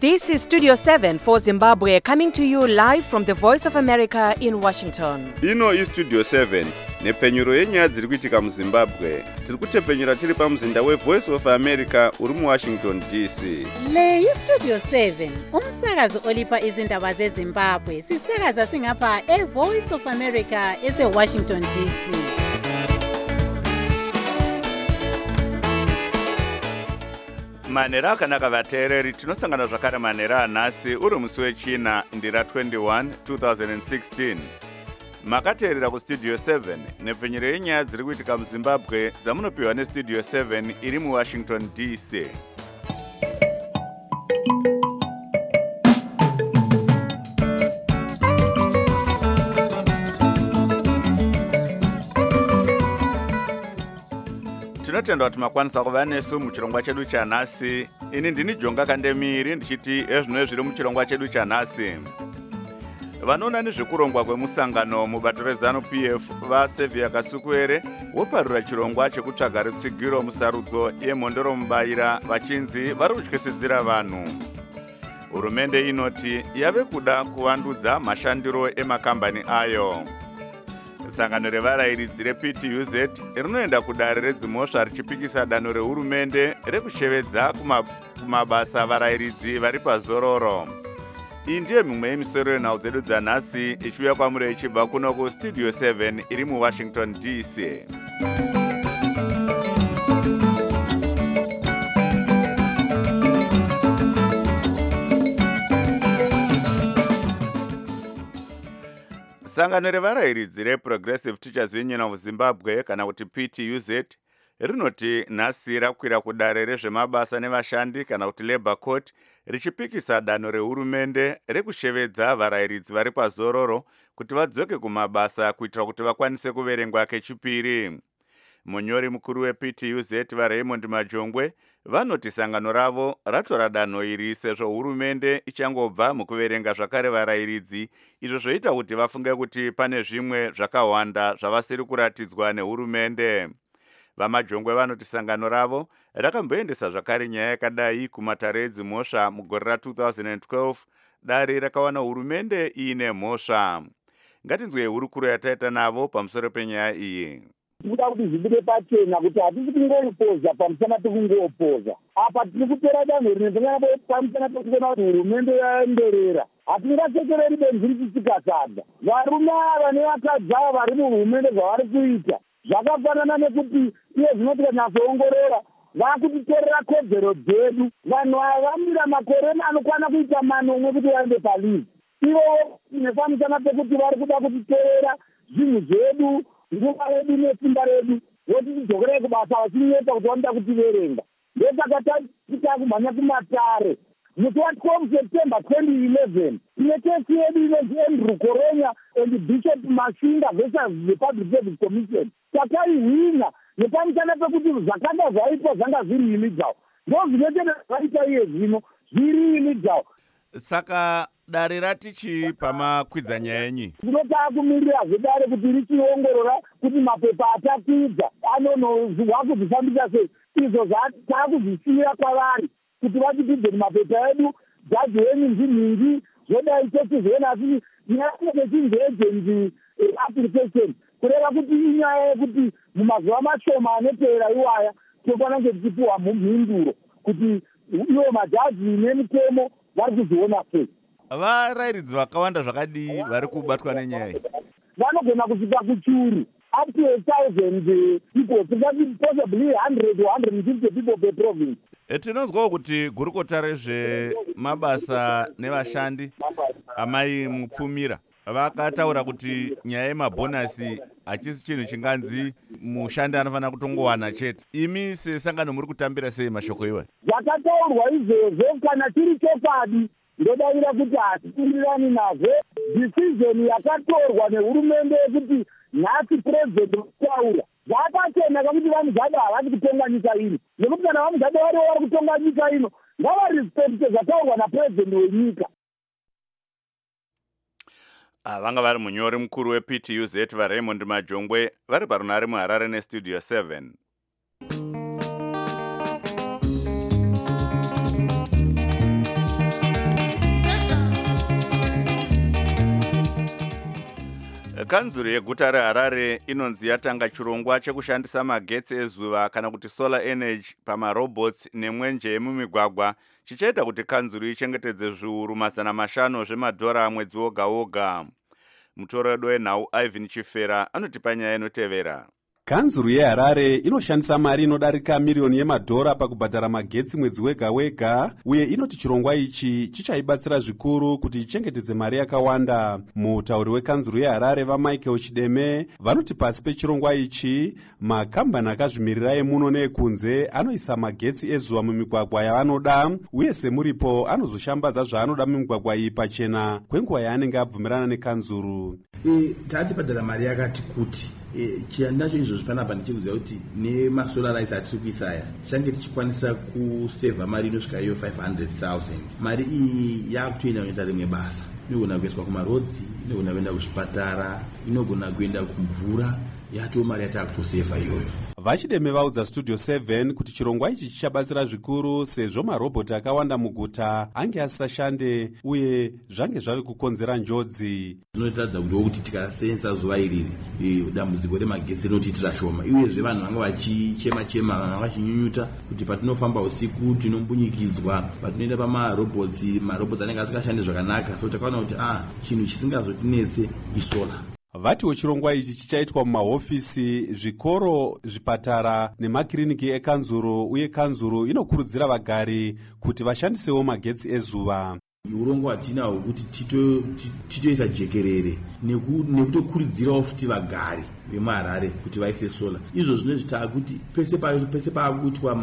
This is Studio 7 for Zimbabwe, coming to you live from the Voice of America in Washington. Ino iStudio 7 nepfenyuro yenyaya dziri kuitika muZimbabwe. Tiri kutepfenyura tiri pamuzinda weVoice of America uri muWashington DC. Le iStudio 7 umsakazo olipa izindaba zeZimbabwe. Sisakaza singapha eVoice of America eseWashington DC. Manera akanaka vateereri, tinosangana zvakare manera anhasi uri musi wechina ndira 21 2016. Makateerera kuStudio 7 nepfenyuro yenyaya dziri kuitika muZimbabwe dzamunopiwa neStudio 7 iri muWashington DC. Tinotenda kuti makwanisa kuva nesu muchirongwa chedu chanhasi. Ini ndini Jonga Kandemiri ndichiti ezvino zviri muchirongwa chedu chanhasi. Vanoona nezvekurongwa kwemusangano mubato reZANU-PF vaSevia Kasukuere voparura chirongwa chekutsvaga rutsigiro musarudzo yemhondoro mubaira vachinzi vari kutyisidzira vanhu. Hurumende inoti yave kuda kuvandudza mashandiro emakambani ayo. Sangano revarayiridzi rePTUZ rinoenda kudare redzimhosva richipikisa danho rehurumende rekushevedza kumabasa varayiridzi vari pazororo. Iyi ndiyo mimwe yemisoro yenhau dzedu dzanhasi ichiuya kwamuri ichibva kuno kuStudio 7 iri muWashington DC. Sangano revarayiridzi reProgressive Teachers Union of Zimbabwe kana kuti PTUZ rinoti nhasi rakwira kudare rezvemabasa nevashandi kana kuti Labour Court richipikisa danho rehurumende rekushevedza varayiridzi vari pazororo kuti vadzoke kumabasa kuitira kuti vakwanise kuverengwa kechipiri. Munyori mukuru wePTUZ vaRaymond Majongwe vanoti sangano ravo ratora danho iri sezvo hurumende ichangobva mukuverenga zvakare varayiridzi, izvo zvoita kuti vafunge kuti pane zvimwe zvakawanda zvavasiri kuratidzwa nehurumende. VaMajongwe vanoti sangano ravo rakamboendesa zvakare nyaya yakadai kumatare edzimhosva mugore ra2012 dare rakawana hurumende iine mhosva. Ngatinzwe hurukuro yataita navo pamusoro penyaya iyi. Tikuda kuti zvibude pachena kuti hatisi kungopoza pamusana pekungopoza. Apa tiri kupera danho rinezangana pamusana pekuona kuti hurumende yaenderera. Hatingasekereri benzi richisikasada. Varume ava nevakadzi ava vari muhurumende zvavari kuita zvakafanana nekuti iye zvino tikanyatsoongorora vakutitorera kodzero dzedu. Vanhu ava vamira makore anokwana kuita manomwe kuti vaende palizi. Ivo nepamusana pekuti vari kuda kutitorera zvinhu zvedu, nguva yedu nesimba redu, voti tidzokerei kubasa vachineta kuti vanoda kutiverenga. Ndosaka takumhanya kumatare. Musi wa12 September 2011 ine kesi yedu inonzi Andrew Koronya and Bishop Mashinga versus the Public Service Commission. Takaihwina nepamusana pekuti zvakanga zvaitwa zvanga zviri illegal. Ndozvinotenda zvaita iye zvino zviri illegal. Saka dare ratichi pamakwidza nyaya yenyi? Tinotaka kumirira zvedare kuti richiongorora kuti mapepa atakwidza anonozwa kuzvifambisa sei. Izvo zvatakuzvisiyira kwavari kuti vatipidze mapepa edu, jaji wenyu nzinhingi zvodai tochizvena asi nyaya yechinzi agency application kureva kuti inyaya yekuti mumazuva mashoma anoteera iwaya tofana kunge tichipiwa mhinduro kuti ivo majaji nemitemo vari kuzviona sei. Varayiridzi vakawanda zvakadii vari kubatwa nenyaya iyi? Vanogona kusvika kuchuru up to 1,000 people, possibly 100 or 150 people per province. Tinonzwawo kuti gurukota rezvemabasa nevashandi amai Mupfumira vakataura kuti nyaya yemabhonasi hachisi chinhu chinganzi mushandi anofanira kutongowana chete. Imi sesangano muri kutambira sei mashoko iwayo? Zvakataurwa izvozvo kana chiri chokwadi ndodavira kuti hatipindirani nazvo. Decision yakatorwa nehurumende yekuti nhasi president kutaura zvakachena kuti vamuzada havasi kutonga nyika ino, nekuti kana vamuzada varivo vari kutonga nyika ino ngavarespekte zvataurwa napresident wenyika. Vanga vari munyori mukuru wePTUZ vaRaymond Majongwe vari parunare muHarare neStudio 7. Kanzuru yeguta reHarare inonzi yatanga chirongwa chekushandisa magetsi ezuva kana kuti solar energy pamarobots nemwenje yemumigwagwa chichaita kuti kanzuru ichengetedze zviuru 500 zvemadhora mwedzi woga woga. Mutoredo wenhau Ivan Chifera anotipa nyaya inotevera. Kanzuru yeHarare inoshandisa mari inodarika miriyoni yemadhora pakubhadhara magetsi mwedzi wega wega, uye inoti chirongwa ichi chichaibatsira zvikuru kuti ichengetedze mari yakawanda. Mutauri wekanzuru yeHarare vaMichael Chideme vanoti pasi pechirongwa ichi makambani akazvimirira emuno neekunze anoisa magetsi ezuva mumigwagwa yavanoda, uye semuripo anozoshambadza zvaanoda mumigwagwa iyi pachena kwenguva yaanenge abvumirana nekanzuru. Tatibhadhara mari yakati kuti chiyandacho izvozvi panapa ndichikuziva kuti nemasolar lights atiri kuisa aya tichange tichikwanisa kusevha mari inosvika iyo 500,000. Mari iyi yakutoenda kunoita rimwe basa, inogona kuiswa kumarodzi, inogona kuenda kuzvipatara, inogona kuenda kumvura, yatoo mari yatakutosevha iyoyo. Vachideme vaudza Studio 7 kuti chirongwa ichi chichabatsira zvikuru sezvo marobhoti akawanda muguta ange asishande uye zvange zvave kukonzera njodzi. Zvinotaridza kuti tikaseenza zuva iriri dambudziko remagetsi rinotiitira shoma, uyezve vanhu vanga vachichema vanhu vanga vachinyunyuta kuti patinofamba usiku tinombunyikidzwa, patinoenda pamarobhotsi anenge asingashande zvakanaka. So takaona kuti chinhu chisingazotinetse isola. Vatiwo chirongwa ichi chichaitwa mumahofisi, zvikoro, zvipatara nemakiriniki ekanzuru, uye kanzuru inokurudzira vagari kuti vashandisewo magetsi ezuva. Urongwa hwatinahwo kuti titoisa jekerere nekutokurudzirawo futi vagari vemuHarare kuti vaise sola. Izvo zvinozvita kuti pese paakuitwa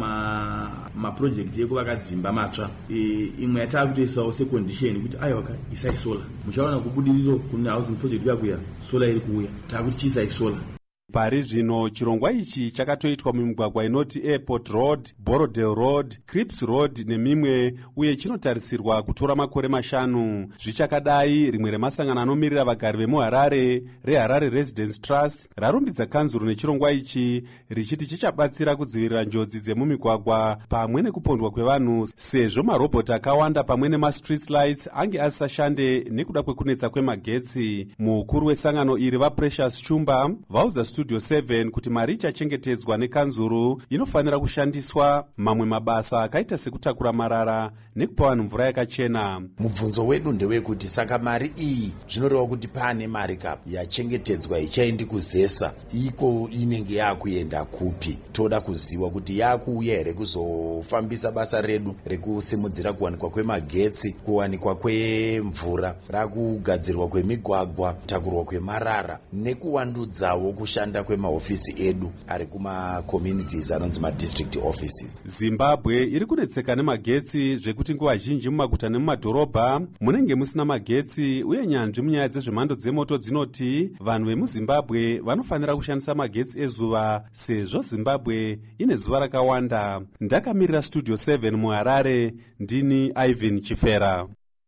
maprojekti ekuvaka dzimba matsva, imwe yataakutoisawo secondisheni kuti aiwaka isai sola. Muchaona kubudiriro kune housing project yakuya sola iri kuuya, taakuti chiisai sola. Pari zvino chirongwa ichi chakatoitwa mumigwagwa inoti Airport Road, Borodale Road, Crips Road nemimwe, uye chinotarisirwa kutora makore 5. Zvichakadai, rimwe remasangano anomirira vagari vemuHarare, reHarare Residence Trust, rarumbidza kanzuru nechirongwa ichi richiti chichabatsira kudzivirira njodzi dzemumigwagwa pamwe nekupondwa kwevanhu, sezvo marobhoti akawanda pamwe nemastreet lights ange asishande nekuda kwekunetsa kwemagetsi. Mukuru wesangano iri vaPrecious Chumba vaudza Studio 7 kuti mari ichachengetedzwa nekanzuru inofanira kushandiswa mamwe mabasa akaita sekutakura marara nekupa vanhu mvura yakachena. Mubvunzo wedu ndewekuti saka mari iyi zvinoreva kuti pane mari kapu yachengetedzwa ichaendi kuzesa, iko inenge yakuenda kupi? Toda kuziva kuti yakuuya here kuzofambisa basa redu rekusimudzira kuwanikwa kwemagetsi, kuwanikwa kwemvura, rakugadzirwa kwemigwagwa, kutakurwa kwemarara nekuwandudzawo kushanda kwemahofisi edu ari kuma-communities anonzi ma-district offices. Zimbabwe iri kunetseka nemagetsi zvekuti nguva zhinji mumaguta nemumadhorobha munenge musina magetsi, uye nyanzvi munyaya dzezvemhando dzemoto dzinoti vanhu vemuZimbabwe vanofanira kushandisa magetsi ezuva sezvo Zimbabwe ine zuva rakawanda. Ndakamirira Studio 7 muHarare, ndini Ivan Chifera.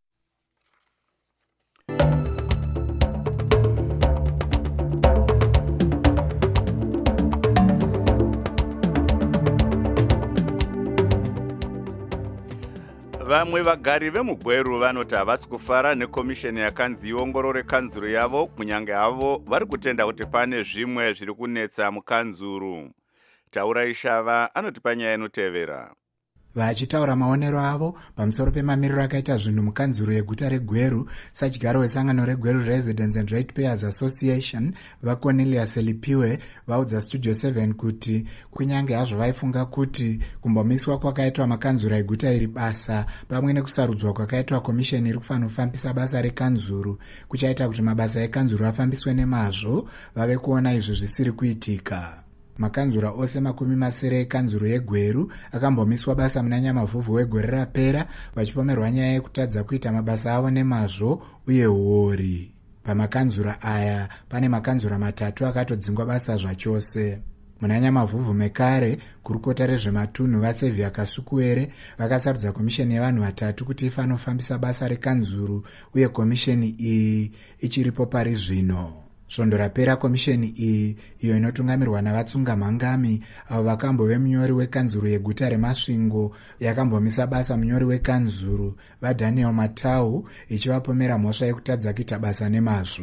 Vamwe vagari vemugweru vanoti havasi kufara nekomisheni yakanzi iongorore kanzuru yavo, kunyange havo vari kutenda kuti pane zvimwe zviri kunetsa mukanzuru. Taura Ishava anotipa nyaya inotevera. Vachitaura maonero avo pamusoro pemamiriro akaita zvinhu mukanzuru yeguta reGweru, sadyaro wesangano reGweru Residents and Ratepayers Association vaCornelius Lipiwe vaudza Studio 7 kuti kunyange hazvo vaifunga kuti kumbomiswa kwakaitwa makanzuru eguta iri basa pamwe nekusarudzwa kwakaitwa komisheni iri kufanira kufambisa basa rekanzuru kuchaita kuti mabasa ekanzuru afambiswe nemazvo, vave kuona izvo zvisiri kuitika. Makanzura ose 70 ekanzuru yeGweru akambomiswa basa muna Nyamavhuvhu wegore rapera, vachipomerwa nyaya yekutadza kuita mabasa avo nemazvo uye huori. Pamakanzura aya pane makanzura 3 akatodzingwa basa zvachose. Muna Nyamavhuvhu mekare, kurukota rezvematunhu vaSevhia Kasukuere vakasarudza komisheni yevanhu 3 kuti ifanofambisa basa rekanzuru, uye komisheni iyi ichiripo pari zvino. Svondo rapera komisheni iyi, iyo inotungamirwa navatsunga mhangami avo vakambove munyori wekanzuru yeguta reMasvingo, yakambomisa basa munyori wekanzuru vaDaniel Matau, ichivapomera mhosva yekutadza kuita basa nemazvo.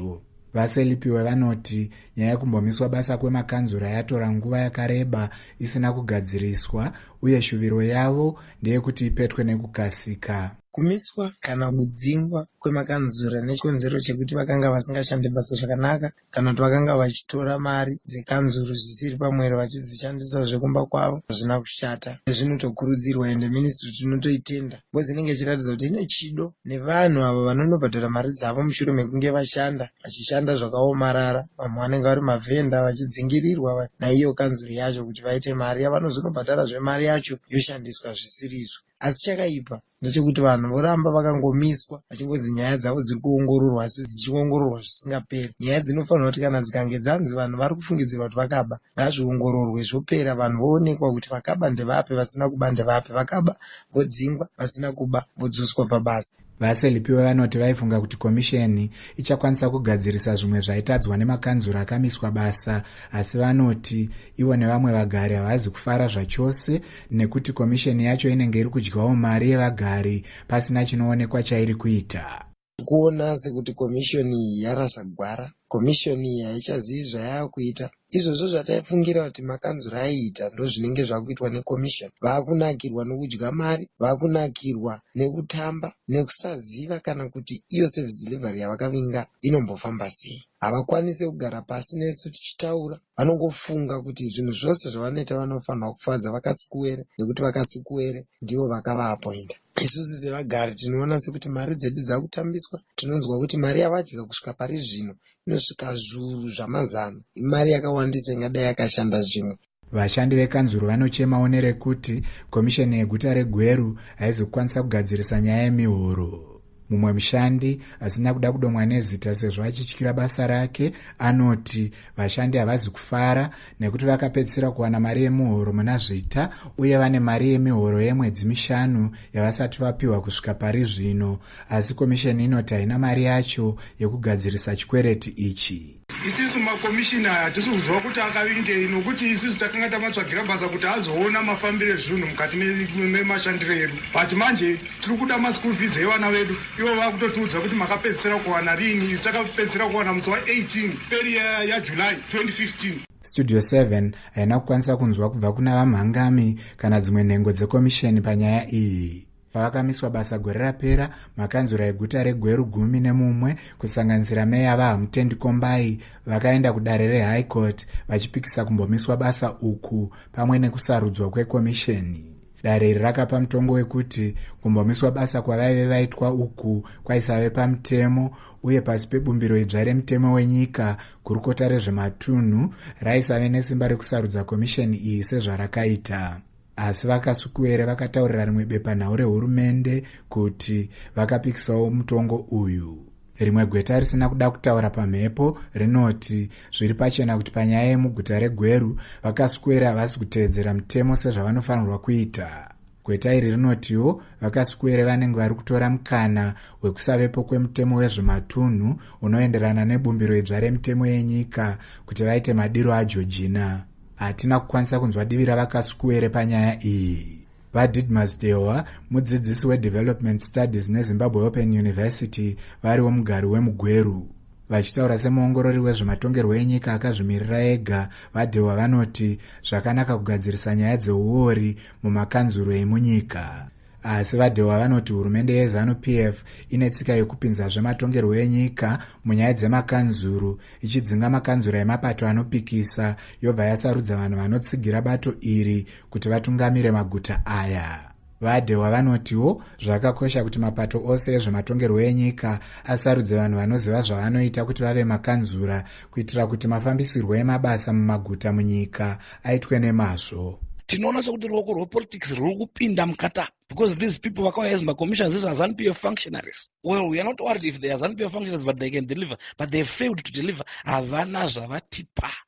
Vaselipiwe vanoti nyaya yekumbomiswa basa kwemakanzura yatora nguva yakareba isina kugadziriswa, uye shuviro yavo ndeyekuti ipetwe nekukasika. Kumiswa kana kudzingwa kwemakanzura nechikonzero chekuti vakanga vasingashande basa zvakanaka kana kuti vakanga vachitora mari dzekanzuru zvisiri pamwero vachidzishandisa zvekumba kwavo hazvina kushata. Zvinotokurudzirwa ende ministry tinotoitenda because inenge ichiratidza kuti ine chido nevanhu ava vanonobhadhara mari dzavo mushure mekunge vachishanda zvakaomarara. Vamwe vanenge vari mavhenda vachidzingirirwa naiyo kanzuru yacho kuti vaite mari yavanozonobhadhara zvemari yacho yoshandiswa zvisizvo. Asi chakaipa ndechekuti vanhu voramba vakangomiswa vachingodzi nyaya dzavo dziri kuongororwa, asi dzichiongororwa zvisingaperi. Nyaya dzinofanirwa kuti kana dzikange dzanzi vanhu vari kufungidzirwa kuti vakaba, ngazviongororwe zvopera, vanhu voonekwa kuti vakaba ndevapi, vasina kuba ndevapi, vakaba vodzingwa, vasina kuba vodzoswa pabasa. Vaselipiwe vanoti vaifunga kuti komisheni ichakwanisa kugadzirisa zvimwe zvaitadzwa nemakanzura akamiswa basa, asi vanoti ivo nevamwe vagari havazi kufara zvachose nekuti komisheni yacho inenge iri kudyawo mari yevagari pasina chinoonekwa chairi kuita. Kuona sekuti komishoni iyi yarasa gwara, komishoni iyi haichazivi zvayaakuita. Izvozvo zvataifungira kuti makanzura aiita ndo zvinenge zvakuitwa nekomishoni. Vaakunakirwa nokudya mari, vaakunakirwa nekutamba, nekusaziva kana kuti iyo service delivery yavakavinga inombofamba sei. Havakwanisi kugara pasi nesu tichitaura, vanongofunga kuti zvinhu zvose zvavanoita vanofanira kufadza vakasikuwere, nekuti vakasikuwere ndivo vakavaapointa. Isusu sevagari tinoona sekuti mari dzedu dzakutambiswa. Tinonzwa kuti mari yavadya kusvika pari zvino inosvika zviuru zvamazana. Imari yakawandisa ingadai yakashanda zvimwe. Vashandi vekanzuru vanochemawo nerekuti komisheni yeguta reGweru haizokwanisa kugadzirisa nyaya yemihoro. Mumwe mushandi asina kuda kudomwa nezita sezvo achityira basa rake anoti vashandi havazi kufara nekuti vakapedzisira kuwana mari yemuhoro muna Zvita, uye vane mari yemihoro yemwedzi 5 yavasati vapiwa kusvika pari zvino, asi komisheni inoti haina mari yacho yekugadzirisa chikwereti ichi. Isusu makomishina hatisi kuziva kuti akavingei, nokuti isusu takanga tamatsvagira basa kuti azoona mafambiro ezvinhu mukati memashandiro edu. But manje tiri kuda maschool fees evana vedu, ivo vakutotiudza kuti makapedzisira kuwana rini. Isu takapedzisira kuwana musi wa18 peri yaJuly 2015. Studio 7 haina kukwanisa kunzwa kubva kuna vamhangami kana dzimwe nhengo dzekomisheni panyaya iyi. Pavakamiswa basa gore rapera, makanzura eguta reGweru 11 kusanganisira meya vaHamutendi Kombai vakaenda kudare reHigh Court vachipikisa kumbomiswa basa uku pamwe nekusarudzwa kwekomisheni. Dare iri rakapa mutongo wekuti kumbomiswa basa kwavaive vaitwa uku kwaisave pamutemo, uye pasi pebumbiro idzva remutemo wenyika gurukota rezvematunhu raisave nesimba rekusarudza komisheni iyi sezvarakaita. Asi vakasukuwere vakataurira rimwe bepanhau rehurumende kuti vakapikisawo mutongo uyu. Rimwe gweta risina kuda kutaura pamhepo rinoti zviri pachena kuti panyaya yemuguta reGweru vakasukuwere havasi kutevedzera mutemo sezvavanofanirwa kuita. Gweta iri rinotiwo vakasukuwere vanenge vari kutora mukana wekusavepo kwemutemo wezvematunhu unoenderana nebumbiro idzva remutemo yenyika kuti vaite madiro aJojina. Hatina kukwanisa kunzwa divi ravakasukuwere panyaya iyi. VaDidmus Dehwa, mudzidzisi weDevelopment Studies neZimbabwe Open University, variwo mugari wemuGweru. Vachitaura semuongorori wezvematongerwo enyika akazvimirira ega, vaDehwa vanoti zvakanaka kugadzirisa nyaya dzeuori mumakanzuro emunyika. Asi vaDehwa vanoti hurumende yeZANU-PF ine tsika yekupinza zvematongerwo enyika munyaya dzemakanzuru, ichidzinga makanzura emapato anopikisa yobva yasarudza vanhu vanotsigira bato iri kuti vatungamire maguta aya. VaDehwa vanotiwo zvakakosha kuti mapato ose ezvematongerwo enyika asarudze vanhu vanoziva zvavanoita kuti vave makanzura, kuitira kuti mafambisirwo emabasa mumaguta munyika aitwe nemazvo. Tinoona sekuti ruoko rwepolitics ruri kupinda mukata, because these people vakauya as commissioners, these are ZANU-PF functionaries. Well, we are not worried if they are ZANU-PF functionaries but they can deliver, but they failed to deliver. Havana zvavatipa.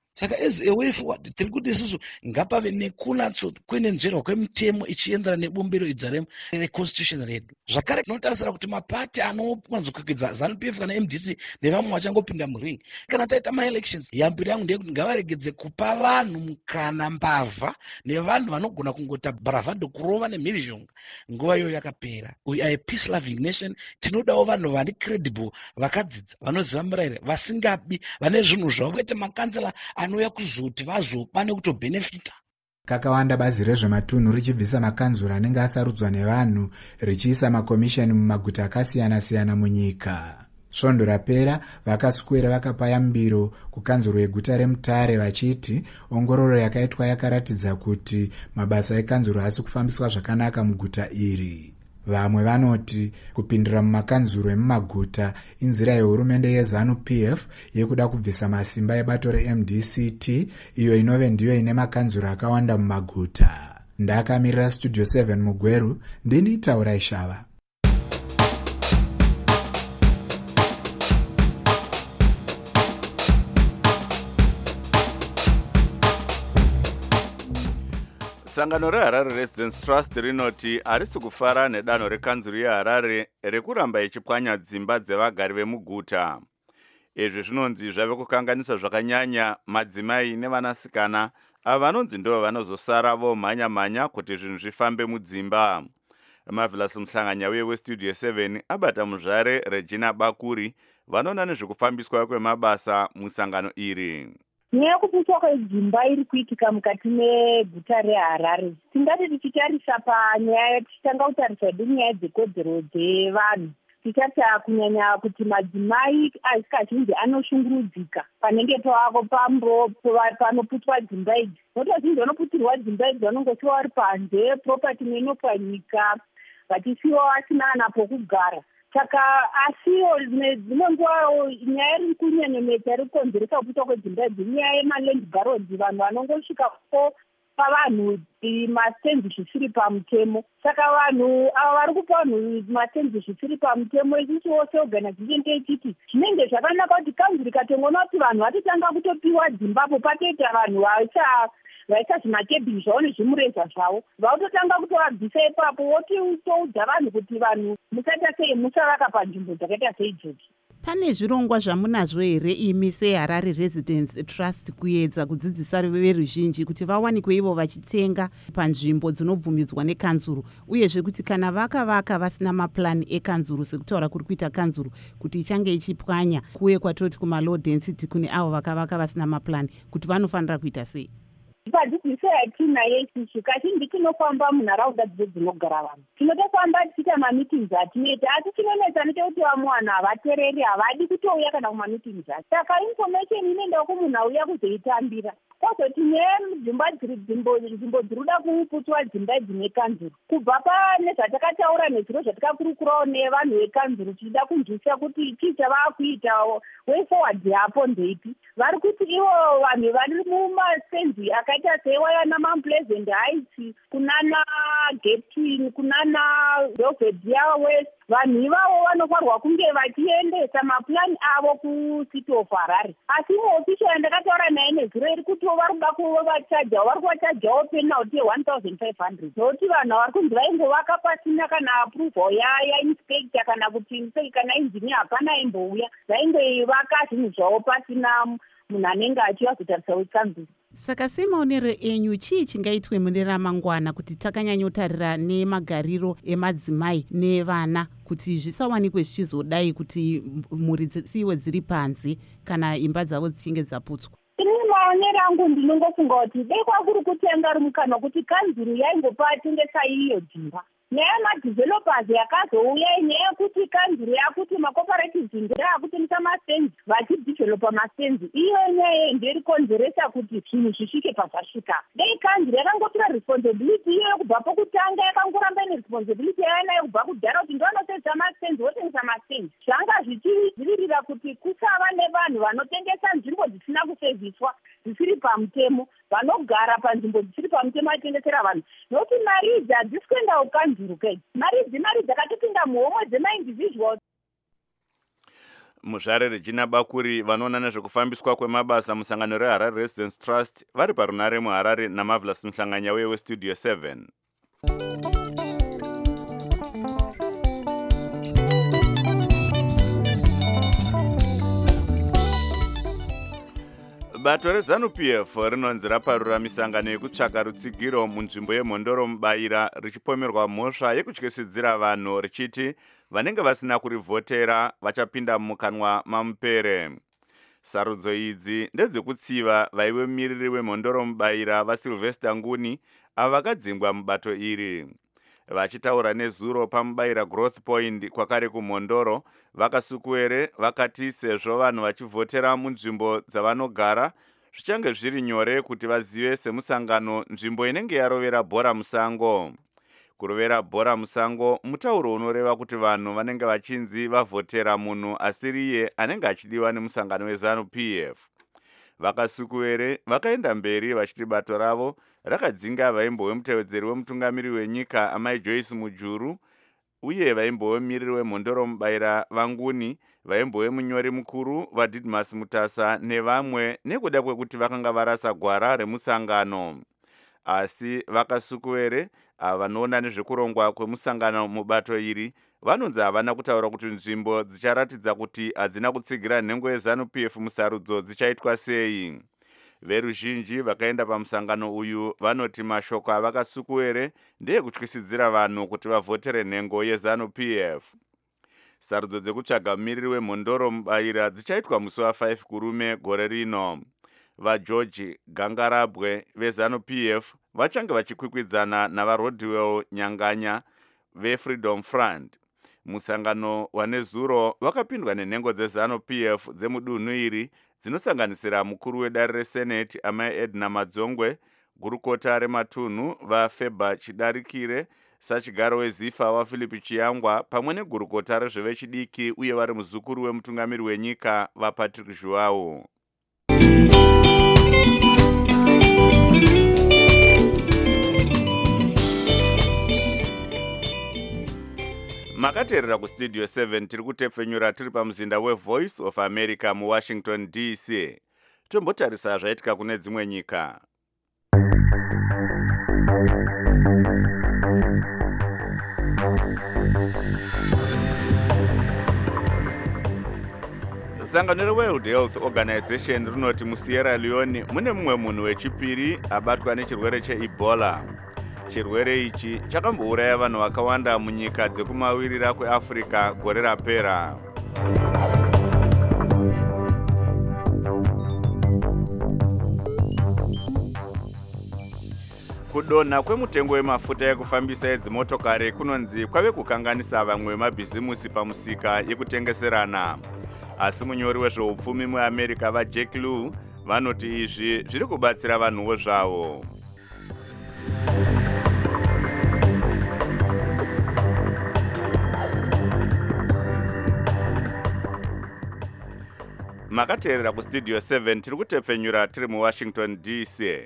saka as a way forward tiri kuti isusu ngapave nekunatso kwenenzverwa kwemutemo ichienderana nebumbiro idzva reconstitution redu. Zvakare tinotarisira kuti mapati anowanzokwikidza ZANU-PF kana MDC nevamwe vachangopinda muring, kana taita maelections, yambiro yangu ndeyekuti ngavaregedze kupa vanhu mukana mbavha nevanhu vanogona kungota bravado kurova nemhirizhonga nguva iyoyo yakapera. We are a peace loving nation. Tinodawo vanhu vane credible, vakadzidza, vanoziva murayiro, vasingabi, vane zvinhu zvavo, kwete makansela anouya kuzoti vazopa nekutobhenefita. Kakawanda bazi rezvematunhu richibvisa makanzura anenge asarudzwa nevanhu richiisa makomisheni mumaguta akasiyana-siyana munyika. Svondo rapera vakaswera vakapa yambiro kukanzuro yeguta reMutare vachiti ongororo yakaitwa yakaratidza kuti mabasa ekanzuro haasi kufambiswa zvakanaka muguta iri. Vamwe vanoti kupindira mumakanzuro emumaguta inzira yehurumende yeZANU-PF yekuda kubvisa masimba ebato reMDCT iyo inove ndiyo ine makanzuro akawanda mumaguta. Ndakamirira Studio 7 muGweru, ndini Taura Shava. Sangano reHarare Residence Trust rinoti harisi kufara nedanho rekanzuru yeHarare rekuramba ichipwanya dzimba dzevagari vemuguta. Izvi zvinonzi zvave kukanganisa zvakanyanya madzimai nevanasikana ava vanonzi ndo vanozosara vomhanya-mhanya kuti zvinhu zvifambe mudzimba. Marvelous Muhlanganya weStudio 7 abata muzvare Regina Bakuri vanoona nezvekufambiswa kwemabasa musangano iri. Nyaya yekuputwa kwedzimba iri kuitika mukati meguta reHarare, tingati tichitarisa panyaya tichitanga kutarisa nyaya dzekodzero dzevanhu, tichata kunyanya kuti madzimai kazhinji anoshungurudzika panenge pavo panoputwa dzimba idzi. Nokuti vazhinji vanoputirwa dzimba idzi vanongosiwa vari panze, property inopwanyika, vachisiwa vasina pokugara. Saka asiwo dzimwe nguva nyaya iri kunyenyemeta iri kukonzeresa kuputwa kwedzimba idzi nyaya yemaland baronzi, vanhu vanongosvika pavanhu mastenzi zvisiri pamutemo. Saka vanhu ava vari kupa vanhu mastenzi zvisiri pamutemo, isusuwo seorganization techiti zvinenge zvakanaka kuti kanzuru ikatongoona kuti vanhu vatotanga kutopiwa dzimbapo patoita vanhu vaisa zvimakebhini zvavo nezvimureza zvavo vautotanga kutovabvisa ipapo, wotoudza vanhu kuti vanhu musaita sei musavaka panzvimbo dzakaita seidzodzo. Pane zvirongwa zvamunazvo here imi seHarare Residence Trust kuedza kudzidzisa veruzhinji kuti vawanikwe ivo vachitenga panzvimbo dzinobvumidzwa nekanzuru, uyezve kuti kana vakavaka vasina mapurani ekanzuru sekutaura kuri kuita kanzuru kuti ichange ichipwanya kuye kwatoti kumalow density kune avo vakavaka vasina mapurani kuti vanofanira kuita sei? Padzidziso yatinayo isusu kazhinji tinofamba munharaunda dzinogara vanhu, tinotofamba tichiita mameetings atinoita, asi chinonetsa nechekuti vamwe vanhu havatereri, havadi kutouya kana kumameetings ati. Saka information inoenda kumunhu auya kuzoitambira. Kwazoti nyaya nzvimbo dzirikuda kuputwa dzimba idzi nekanzuru, kubva pane zvatakataura nezviro zvatakakurukurawo nevanhu vekanzuru tichida kunzwisisa kuti chii chavaakuita, way forward yapo ndeipi. Vari kuti ivo vanhu vari mumasenzi akaita sewayana Mount-Pleasant Heights, kunana Gaping, kunana Belvedere West, vanhu ivavo vanofanirwa kunge vachiendesa mapurani avo kuCity of Harare. Asi muofficial yandakataura naye nezuro iri kuti vari kuda kuvachajawo, vari kuvachajawo penalty ye$1,500 nokuti vanhu vari kunzi vaingovaka pasina kana approval yainspector kana kuti kana engineer hapana aimbouya, vaingovaka zvinhu zvavo pasina munhu anenge achiva kutarisa wekanzuru. Saka semaonero enyu chii chingaitwe mune ramangwana kuti takanyanyotarira nemagariro emadzimai nevana kuti zvisawanikwe zvichizodai kuti mhuri dzisiwe dziri panze kana imba dzavo dzichinge dzaputswa? Ini maonero angu ndinongofunga kuti dai kwakuri kutenga rumukana kuti kanzuru yaingopa tengesa iyo dzimba. Nyaya yemadevelopers yakazouya nyaya yekuti kanzuru yakuti macooperatives ndiri akutengesa mastenzi vachidevelopa mastenzi, iyo nyaya ndiri konzeresa kuti zvinhu zvisvike pazvasvika. Dai kanzuru yakangotora responsibility iyo kubva pokutanga, yakangoramba neresponsibility yayanayo kubva kudhara kuti ndovanotengesa mastenzi wotengesa mastenzi, zvanga zvichidzivirira kuti kusava nevanhu vanotengesa nzvimbo dzisina kusevhiswa dzisiri pamutemo, vanogara panzvimbo dzisiri pamutemo aitengesera vanhu, nokuti mari idzi hadzisi kuenda kukanzuru kai, mari dzakatopinda muhomwe dzemaindividuals. muzvare Regina Bakuri vanoona nezvekufambiswa kwemabasa musangano reHarare Residence Trust vari parunare muHarare naMarvelous Mhlanganya weStudio 7. Bato reZANU-PF rinonzi raparura misangano yekutsvaka rutsigiro munzvimbo yeMhondoro Mubaira richipomerwa mhosva yekutyisidzira vanhu richiti vanenge vasina kurivhotera vachapinda mumukanwa mamupere. Sarudzo idzi ndedzekutsiva vaive miriri weMhondoro Mubaira vaSylvester Nguni avo vakadzingwa mubato iri. Vachitaura nezuro paMubaira Growth Point kwakare kuMhondoro, vakasukuwere vakati sezvo vanhu vachivhotera munzvimbo dzavanogara zvichange zviri nyore kuti vazive semusangano nzvimbo inenge yarovera bhora musango. Kurovera bhora musango mutauro unoreva kuti vanhu vanenge vachinzi vavhotera munhu asiriye anenge achidiwa nemusangano weZANU-PF. Vakasukuwere vakaenda mberi vachiti bato ravo rakadzinga vaimbowe mutevedzeri wemutungamiri wenyika Amai Joyce Mujuru uye vaimbowe miriri weMhondoro Mubaira Vanguni, vaimbowe munyori mukuru vaDidmus Mutasa nevamwe nekuda kwekuti vakanga varasa gwara remusangano. Asi vakasukuwere vanoona nezvekurongwa kwemusangano mubato iri vanonzi havana kutaura kuti nzvimbo dzicharatidza kuti hadzina kutsigira nhengo yeZANU-PF musarudzo dzichaitwa sei. Veruzhinji vakaenda pamusangano uyu vanoti mashoko avakasukuwere ndeyekutyisidzira vanhu kuti vavhotere nhengo yeZANU-PF. Sarudzo dzekutsvaga mumiriri weMhondoro Mubaira dzichaitwa musi wa5 kurume gore rino. VaGeorge Gangarabwe veZANU-PF vachange vachikwikwidzana navaRodwell Nyanganya veFreedom Front. Musangano wanezuro wakapindwa nenhengo dzeZANU-PF dzemudunhu iri dzinosanganisira mukuru wedare reSenate Amai Edna Madzongwe, gurukota rematunhu vaFeba Chidarikire, sachigaro weZIFA waPhilip Chiyangwa pamwe negurukota rezvevechidiki uye vari muzukuru wemutungamiri wenyika vaPatrick Joao. Makateerera kuStudio 7 tiri kutepfenyura tiri pamuzinda weVoice of America muWashington DC. Tombotarisa zvaitika kune dzimwe nyika. Sangano reWorld Health Organization rinoti muSierra Leone mune mumwe munhu wechipiri abatwa nechirwere cheEbola. Chirwere ichi chakambouraya vanhu vakawanda munyika dzekumawirira kweAfrica gore rapera. Kudonha kwemutengo wemafuta ekufambisa edzimotokari kunonzi kwave kukanganisa vamwe vemabhizimusi pamusika yekutengeserana. Asi munyori wezveupfumi muAmerica vaJack Lew vanoti izvi zviri kubatsira vanhuwo zvavo. Makateerera kuStudio 7 tiri kutepfenyura tiri muWashington DC.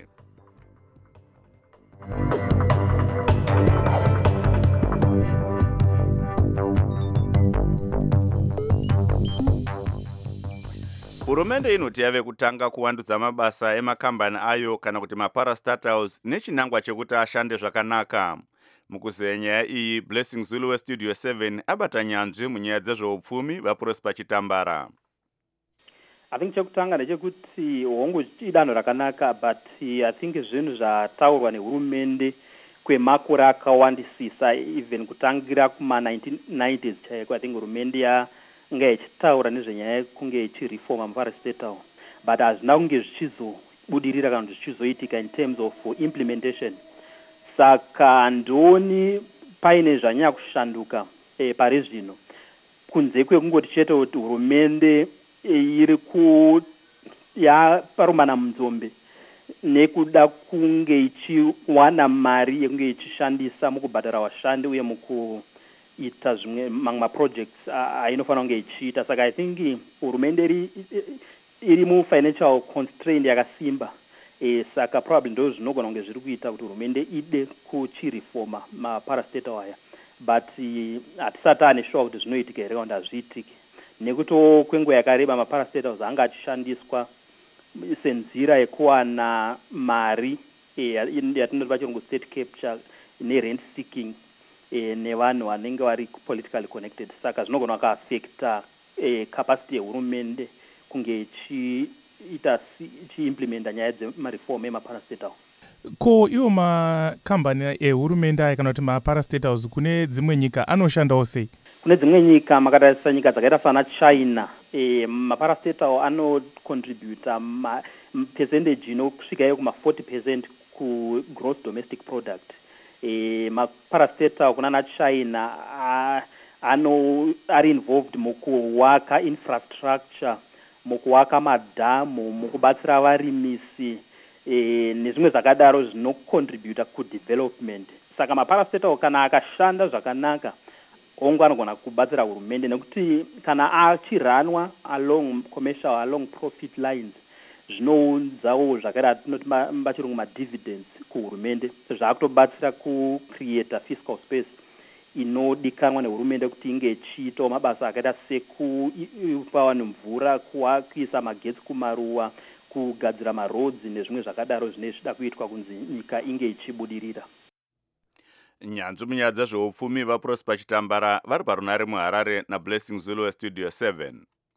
Hurumende inoti yave kutanga kuwandudza mabasa emakambani ayo kana kuti maparastatals nechinangwa chekuti ashande zvakanaka. Mukuzeya nyaya iyi Blessing Zulu weStudio 7 abata nyanzvi munyaya dzezveupfumi vaProsper Chitambara. I think chekutanga ndechekuti hongu idanho rakanaka, but I think zvinhu zvataurwa nehurumende kwemakore akawandisisa even kutangira kuma-1990s chaiko. I think hurumende yanga ichitaura nezvenyaya yekunge ichirifoma maparastatal, but hazvina kunge zvichizobudirira kana kuti zvichizoitika in terms of implementation. Saka ndoni paine zvanyanya kushanduka pari zvino, kunze kwekungoti chete kuti hurumende iri yaparumana munzombe nekuda kunge ichiwana mari yekunge ichishandisa mukubhadhara vashandi uye mukuita zvimwe mamwe maprojects ainofanira kunge ichiita. Saka I think hurumende iri mufinancial constraint yakasimba. Saka probably ndo zvinogona kunge zviri kuita kuti hurumende ide kuchirifoma maparastatal aya, but hatisati ane sure kuti zvinoitika here kana kuti hazviitiki. nekuti kwenguva yakareba maparastatals anga achishandiswa senzira yekuwana mari yatinoti pachirungu state capture nerent seeking nevanhu vanenge vari politically connected. Saka zvinogona kuaffecta capacity yehurumende kunge ichiimplementa nyaya dzemareform emaparastatal. Ko iwo makambani ehurumende aya kana kuti maparastatals kune dzimwe nyika anoshandawo sei? Kune dzimwe nyika makatarisa nyika dzakaita sana China, maparastatal anocontributa percentage inosvika iyo kuma 40% ku-gross domestic product. Maparastatal kunana China ari involved mukuwaka infrastructure, mukuwaka madhamu, mukubatsira varimisi nezvimwe zvakadaro zvinocontributa kudevelopment. Saka maparastatal kana akashanda zvakanaka ongo anogona kubatsira hurumende, nekuti kana achiranwa along commercial, along profit lines, zvinounzawo zvakaita tinoti pachirungu madividends kuhurumende, zvaakutobatsira kucreata fiscal space inodikanwa nehurumende kuti inge ichiitawo mabasa akaita sekupa vanhu mvura, kuisa magetsi kumaruwa, kugadzira marodzi nezvimwe zvakadaro zvine zvida kuitwa kunzi nyika inge ichibudirira. Nyanzvi munyaya dzezveupfumi vaProsper Chitambara vari parunare muHarare naBlessing Zulu weStudio 7.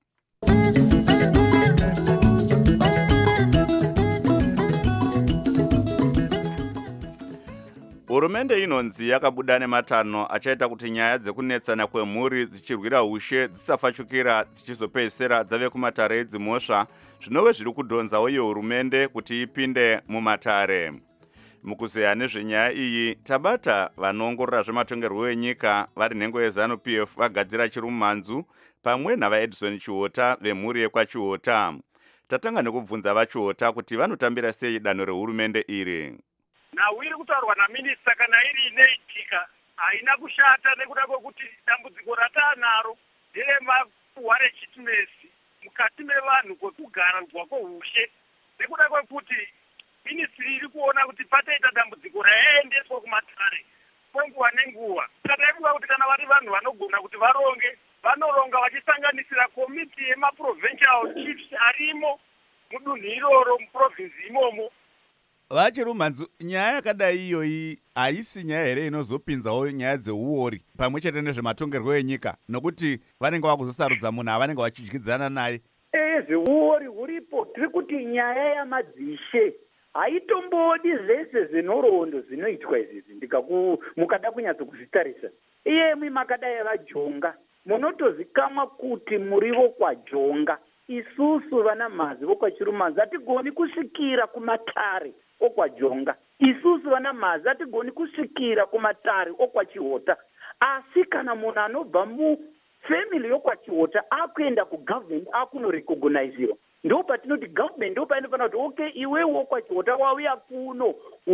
Hurumende inonzi yakabuda nematanho achaita kuti nyaya dzekunetsana kwemhuri dzichirwira ushe dzisafachukira dzichizopedzisira dzave kumatare edzimhosva, zvinove zviri kudhonzawo hurumende kuti ipinde mumatare. Mukuzeya nezvenyaya iyi tabata vanoongorora zvematongerwo enyika vari nhengo yeZANU-PF vagadzira chirumhanzu pamwe navaEdison Chiota vemhuri yekwaChiota. Tatanga nekubvunza vaChiota kuti vanotambira sei danho rehurumende iri. Nhau iri kutaurwa naminista kana iri inoitika haina kushata nekuda kwekuti dambudziko ratanaro nderemapuhwa rechitimesi mukati mevanhu kwekugarwa kwoushe, nekuda kwekuti ministry iri kuona kuti patoita dambudziko raendeswa kumatare kwenguva nenguva. Taibuda kuti kana vari vanhu vanogona kuti varonge, vanoronga vachisanganisira komiti yemaprovincial chiefs arimo mudunhu iroro muprovinsi imomo. Vachirumhanzu, nyaya yakadai iyoyi haisi nyaya here inozopinzawo nyaya dzeuori pamwe chete nezvematongerwo enyika, nokuti vanenge vakuzosarudza munhu avanenge vachidyidzana naye? Zveuori huripo. Tiri kuti nyaya yamadzishe haitombodi zvese zvinorondo zvinoitwa izvi mukada kunyatsokuzvitarisa. Iyemwi makadai vaJonga munotozikamwa kuti muri vokwaJonga. Isusu vana mhazi vokwaChirumanzi hatigoni kusvikira kumatare okwaJonga. Isusu vana mhazi hatigoni kusvikira kumatare okwaChiota. Asi kana munhu anobva mufamily yokwaChiota akuenda kugovernment akunorecogniziwa, ndo patinoti government ndo painofanira kuti okay, iwewe wokwaChiota wauya kuno,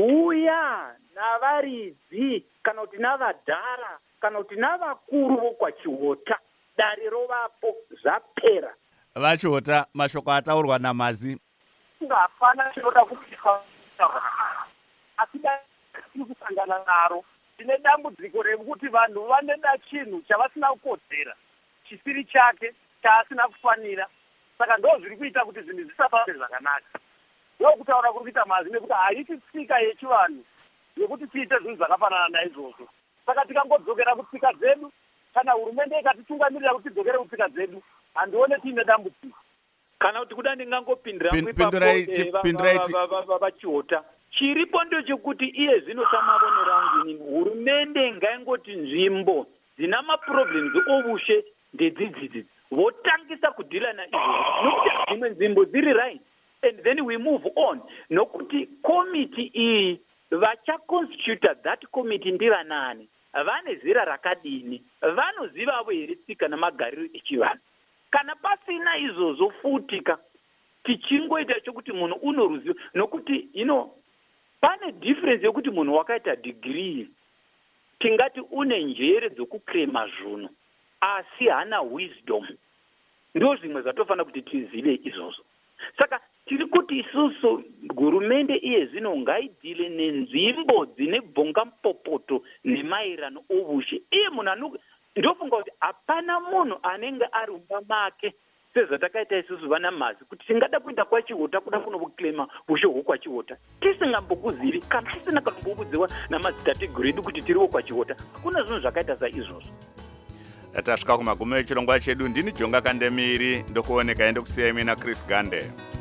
uya navaridzi kana kuti navadhara kana kuti navakuru vokwaChiota, dare rovapo, zvapera. VaChiota, mashoko ataurwa naMazi Ngafana chinoda kupika asi tiri kusangana naro tine dambudziko rekuti vanhu vaneda chinhu chavasina kukodzera, chisiri chake, chaasina kufanira. Saka ndo zviri kuita kuti zvinhu zvisafambe zvakanaka. Ndokutaura kuri kuita Mazi nekuti haisi tsika yechivanhu yekuti tiite zvinhu zvakafanana naizvozvo. Saka tikangodzokera kutsika dzedu, kana hurumende ikatitungamirira kuti tidzokere kutsika dzedu, handione tiine dambudziko. Kana kuti kuda ndingangopindira vaChiota, chiripo ndechekuti iye zvino samavonero angu inini, hurumende ngaingoti nzvimbo dzina maproblems ovushe ndedzidzidzi votangisa kudhila naizvozvo, nokuti dzimwe nzvimbo dziri right and then we move on. Nokuti komiti iyi vachaconstituta that committee ndivanani, vane zera rakadini, vanozivavo here tsika namagariro echivanhu. Kana pasina izvozvo futika tichingoita chokuti munhu uno ruzivo, nokuti pane difference yokuti munhu wakaita degree tingati une njere dzokukrema zvinhu asi hana wisdom, ndo zvimwe zvatofanira kuti tizive izvozvo. Saka tiri kuti isusu hurumende iye zvino ngaidhile nenzvimbo dzine bhonga mupopoto nemaerano ovushe. Iye munhu ndofunga kuti hapana munhu anenge ari mumba make sezvatakaita isusu vana mazi kuti tingada kuenda kwachiota kuda kunoklema ushohwo kwachiota tisingambokuzivi kana tisina kanombokudziwa namadzitateguru edu kuti tiriwo kwachiota. Kuna zvinhu zvakaita saizvozvo. Tasvika kumagumo echirongwa chedu. Ndini Jonga Kandemiri, ndokuoneka ende kusiyai mina Chris Gande.